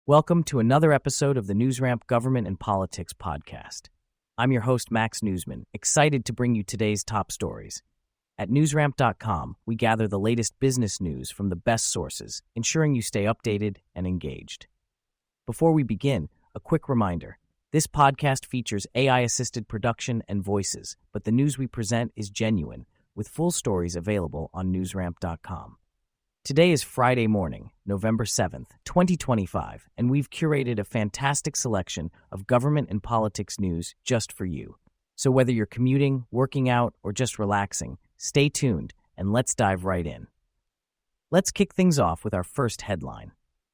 Welcome to another episode of the NewsRamp Government and Politics podcast. I'm your host, Max Newsman, excited to bring you today's top stories. At newsramp.com, we gather the latest business news from the best sources, ensuring you stay updated and engaged. Before we begin, a quick reminder. This podcast features AI-assisted production and voices, but the news we present is genuine, with full stories available on newsramp.com. Today is Friday morning, November 7th, 2025, and we've curated a fantastic selection of government and politics news just for you. So whether you're commuting, working out, or just relaxing, stay tuned and let's dive right in. Let's kick things off with our first headline.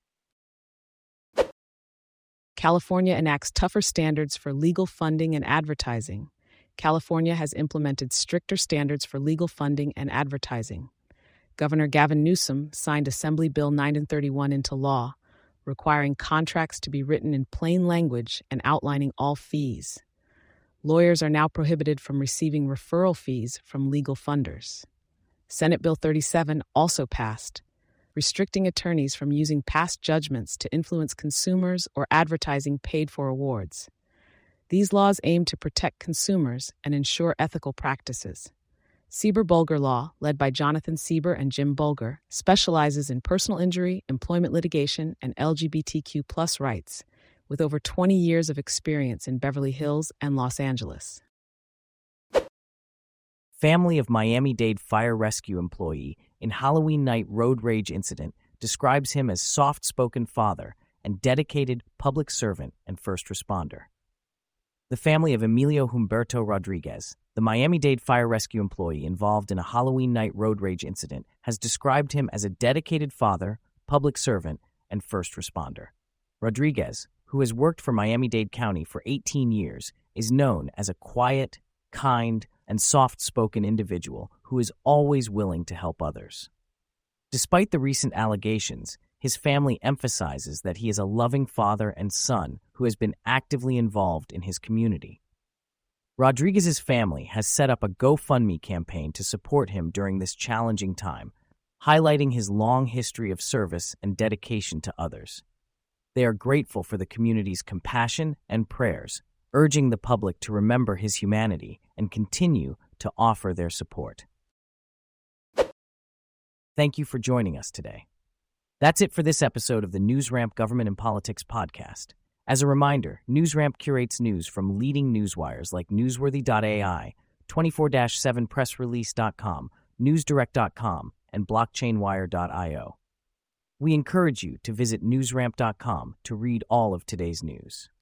California enacts tougher standards for legal funding and advertising. California has implemented stricter standards for legal funding and advertising. Governor Gavin Newsom signed Assembly Bill 931 into law, requiring contracts to be written in plain language and outlining all fees. Lawyers are now prohibited from receiving referral fees from legal funders. Senate Bill 37 also passed, restricting attorneys from using past judgments to influence consumers or advertising paid for awards. These laws aim to protect consumers and ensure ethical practices. Sieber-Bulger Law, led by Jonathan Sieber and Jim Bulger, specializes in personal injury, employment litigation, and LGBTQ+ rights, with over 20 years of experience in Beverly Hills and Los Angeles. Family of Miami-Dade fire rescue employee in Halloween night road rage incident describes him as soft-spoken father and dedicated public servant and first responder. The family of Emilio Humberto Rodriguez, the Miami-Dade fire rescue employee involved in a Halloween night road rage incident, has described him as a dedicated father, public servant, and first responder. Rodriguez, who has worked for Miami-Dade County for 18 years, is known as a quiet, kind, and soft-spoken individual who is always willing to help others. Despite the recent allegations, his family emphasizes that he is a loving father and son who has been actively involved in his community. Rodriguez's family has set up a GoFundMe campaign to support him during this challenging time, highlighting his long history of service and dedication to others. They are grateful for the community's compassion and prayers, urging the public to remember his humanity and continue to offer their support. Thank you for joining us today. That's it for this episode of the NewsRamp Government and Politics podcast. As a reminder, NewsRamp curates news from leading newswires like Newsworthy.ai, 24/7pressrelease.com, NewsDirect.com, and BlockchainWire.io. We encourage you to visit NewsRamp.com to read all of today's news.